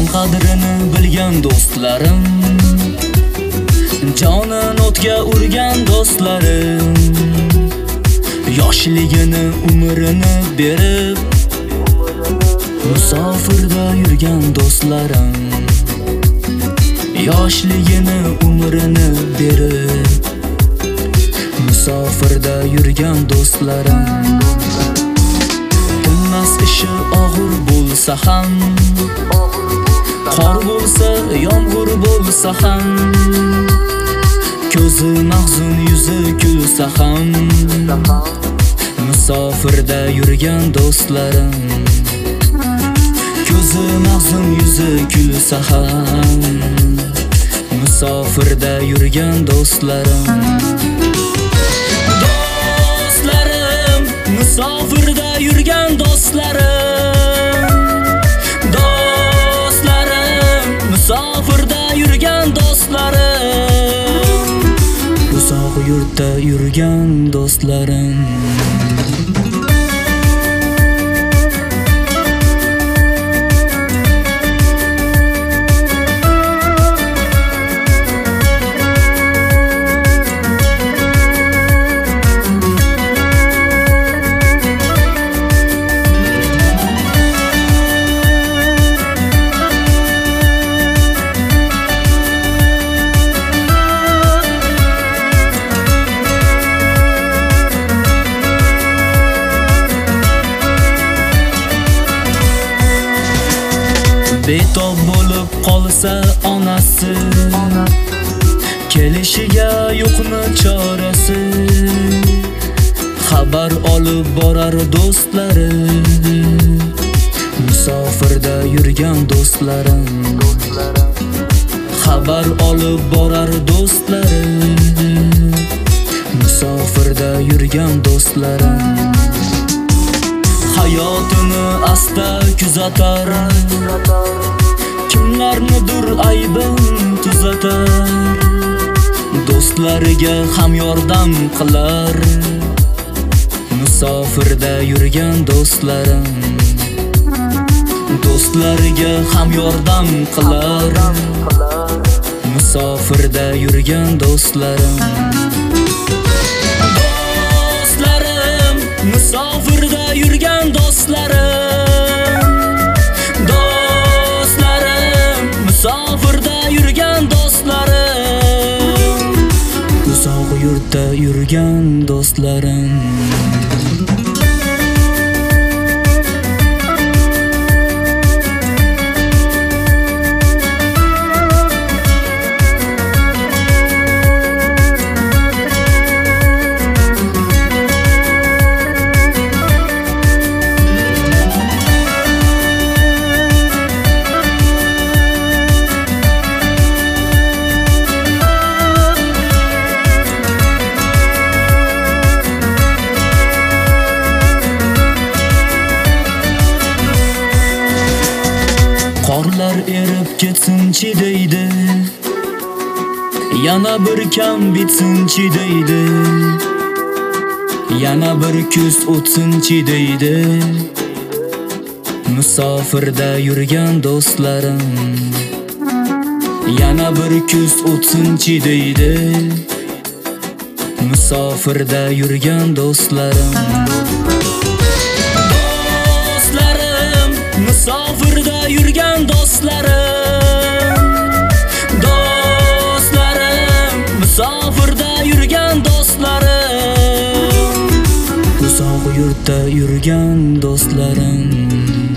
qadrini bilgan do'stlarim, jonin o'tga urgan do'stlarim, yoshligini umrini berib musofirda yurgan do'stlarim, yoshligini umrini berib musofirda yurgan do'stlarim. Tinmas ishi og'ir bo'lsa ham, qor bo'lsa, yomg'ir bo'lsa ham, ko'zi mahzun yuzi kulsa ham, musofirda yurgan do'stlarim, ko'zi mahzun yuzi kulsa ham, musofirda yurgan do'stlarim. Do'stlarim, musofirda yurgan do'stlarim, do'stlarim, musofirda yurgan do'stlarim, uzoq yurtda yurgan do'stlarim. Betob bo'lib qolsa onasi, kelishiga yo'qmi chorasi, xabar olib borar do'stlari, musofirda yurgan do'stlarim, xabar olib borar do'stlari, musofirda yurgan do'stlarim. Hayotini asta kuzatar, kimlarnidir aybin tuzatar, do'stlariga ham yordam qilar, musofirda yurgan do'stlarim, do'stlariga ham yordam qilar, musofirda yurgan do'stlarim. Do'stlarim, musofirda yurgan do'stlarim, do'stlarim, musofirda yurgan do'stlarim, uzoq yurtda yurgan do'stlarim. Qorlar erib ketsinchi deydi, yana bir kam bitsinchi deydi, yana bir kuz o'tsinchi deydi, musofirda yurgan do'stlarim, yana bir kuz o'tsinchi deydi, musofirda yurgan do'stlarim. Do'stlarim, musofirda yurgan do'stlarim, do'stlarim, musofirda yurgan do'stlarim, uzoq yurtda yurgan do'stlarim.